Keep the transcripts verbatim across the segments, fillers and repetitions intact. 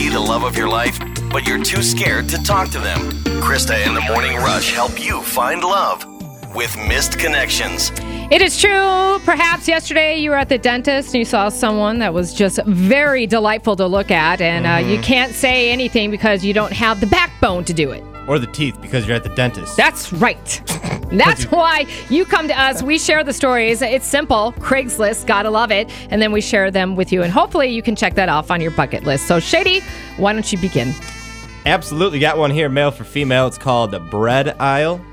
see the love of your life, but you're too scared to talk to them. Krista and the Morning Rush help you find love with Missed Connections. It is true. Perhaps yesterday you were at the dentist and you saw someone that was just very delightful to look at, and mm-hmm. uh, you can't say anything because you don't have the backbone to do it. Or the teeth because you're at the dentist. That's right. That's why you come to us. We share the stories. It's simple. Craigslist, gotta love it. And then we share them with you. And hopefully you can check that off on your bucket list. So, Shady, why don't you begin? Absolutely. Got one here, male for female. It's called the Bread Aisle.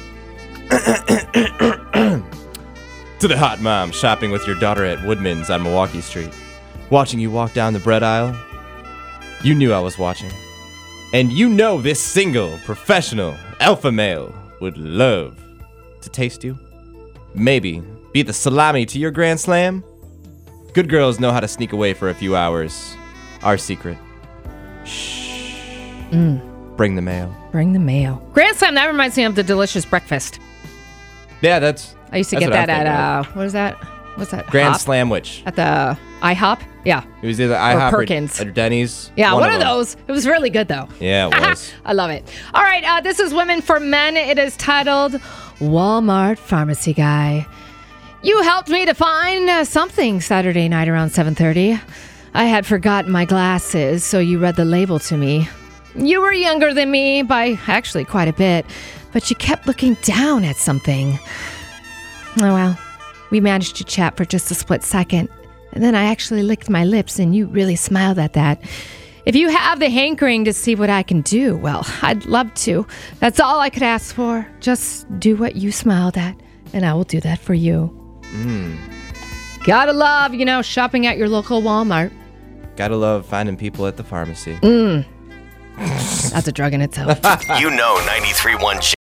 To the hot mom shopping with your daughter at Woodman's on Milwaukee Street. Watching you walk down the bread aisle, you knew I was watching. And you know this single, professional, alpha male would love to taste you. Maybe be the salami to your grand slam. Good girls know how to sneak away for a few hours. Our secret. Shh. Mm. Bring the mail. Bring the mail. Grand slam, that reminds me of the delicious breakfast. Yeah, that's I used to get that at, uh, what is that? What's that? Grand Hop? Slamwich. At the IHOP? Yeah. It was either IHOP or, Perkins. or Denny's. Yeah, one, one of, of those. It was really good, though. Yeah, it was. I love it. All right, uh, this is Women for Men. It is titled Walmart Pharmacy Guy. You helped me to find uh, something Saturday night around seven thirty. I had forgotten my glasses, so you read the label to me. You were younger than me by actually quite a bit, but you kept looking down at something. Oh, well, we managed to chat for just a split second, and then I actually licked my lips, and you really smiled at that. If you have the hankering to see what I can do, well, I'd love to. That's all I could ask for. Just do what you smiled at, and I will do that for you. Mm. Gotta love, you know, shopping at your local Walmart. Gotta love finding people at the pharmacy. Mm. That's a drug in itself. You know ninety-three point one